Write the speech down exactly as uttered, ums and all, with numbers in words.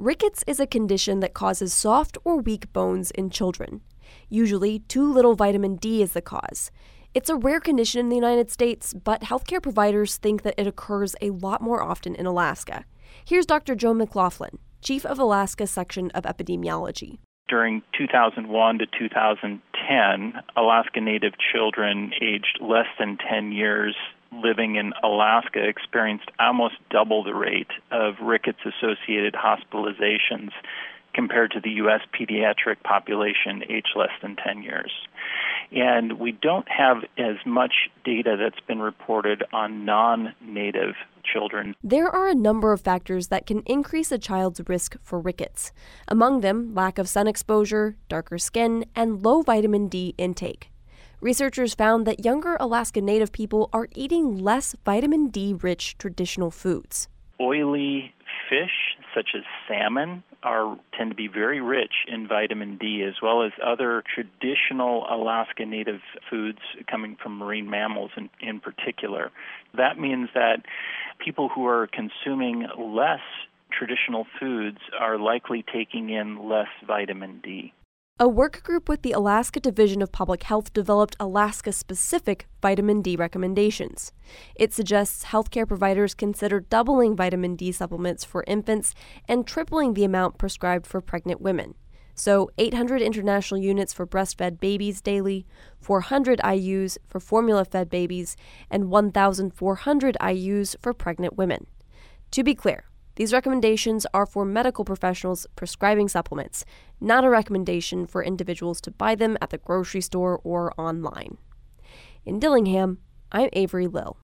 Rickets is a condition that causes soft or weak bones in children. Usually, too little vitamin D is the cause. It's a rare condition in the United States, but healthcare providers think that it occurs a lot more often in Alaska. Here's Doctor Joe McLaughlin, Chief of Alaska Section of Epidemiology. During two thousand one to two thousand ten, Alaska Native children aged less than ten years living in Alaska experienced almost double the rate of rickets-associated hospitalizations compared to the U S pediatric population aged less than ten years. And we don't have as much data that's been reported on non-native children. There are a number of factors that can increase a child's risk for rickets. Among them, lack of sun exposure, darker skin, and low vitamin D intake. Researchers found that younger Alaska Native people are eating less vitamin D-rich traditional foods. Oily fish, such as salmon, are tend to be very rich in vitamin D, as well as other traditional Alaska Native foods coming from marine mammals in, in particular. That means that people who are consuming less traditional foods are likely taking in less vitamin D. A work group with the Alaska Division of Public Health developed Alaska-specific vitamin D recommendations. It suggests healthcare providers consider doubling vitamin D supplements for infants and tripling the amount prescribed for pregnant women. So eight hundred international units for breastfed babies daily, four hundred I U's for formula-fed babies, and one thousand four hundred I U's for pregnant women. To be clear, these recommendations are for medical professionals prescribing supplements, not a recommendation for individuals to buy them at the grocery store or online. In Dillingham, I'm Avery Lill.